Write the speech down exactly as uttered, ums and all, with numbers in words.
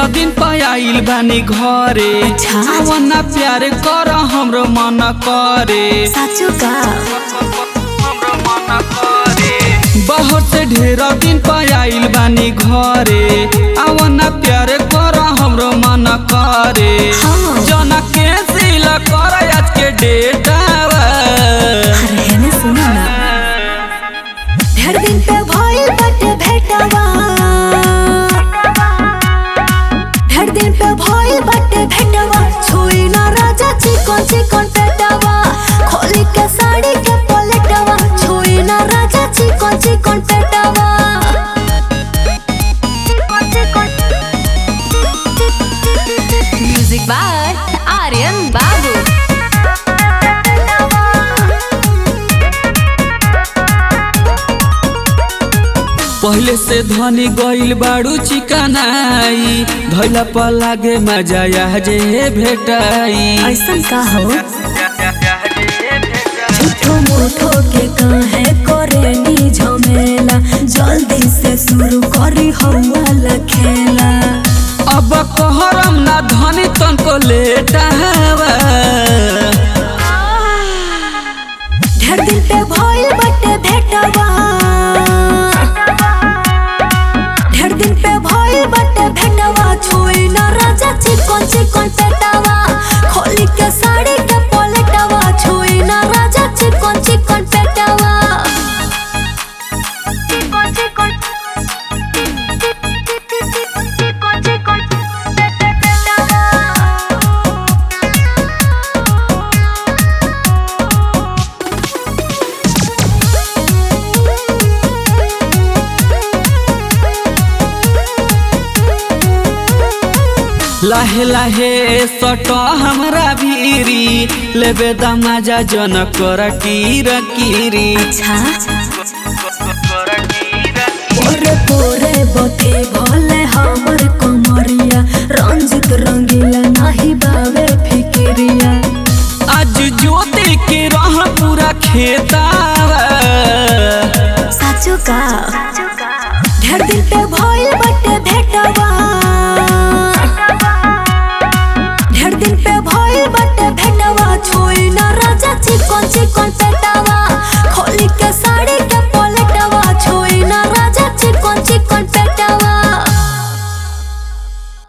दिन पायल बानी घरे आवना प्यार कर हमरो मन करे साचो का बहुत से ढेर दिन पायल बानी घरे आवना प्यार कर हमरो मन करे जना के सिला कर आज के डेटावा अरे ने सुनो ना ढेर दिन पे भइल बाटे भेटवा ढेर दिन पे भइल बाटे भेटवा छुई ना राजा चिकन चिकन पेटवा खोली के साड़ी के पलटवा छुई ना राजा चिकन चिकन पेटवा म्यूजिक बाय आर्यन बाबू पहले से धनी गइल बाड़ू चिकनाई धैला पर लागे मजा या जे भेटाई ऐसन का हो झूठो मूठो के काहे करे नी झमेला जल्दी से शुरू करी हवा खेला अब कहरम ना धनी तनको लेटावा ढेर दिन पे भइल बटे भेटवा ढेर दिन पे भइल बटे भेटवा छुई ना राजा चिकन चिकन पेटवा खोली के साड़ी के पलटवा छुई ना राजा चिकन चिकन पेटवा चिकन चिकन चिकन चिकन लाहे लाहे सटो हमरा भीरी लेबे दमाजा जन कर कीरा कीरी अच्छा पोरे पोरे बथे भले हमर कमरिया रंजित रंगीला नाही बावे फिकिरिया आज ज्योति के रह पूरा खेतावा साचो का ढेर दिन पे भइल बटे भेटवा ढेर दिन पे भइल बटे भेटवा छुई ना राजा चिकन चिकन पेटवा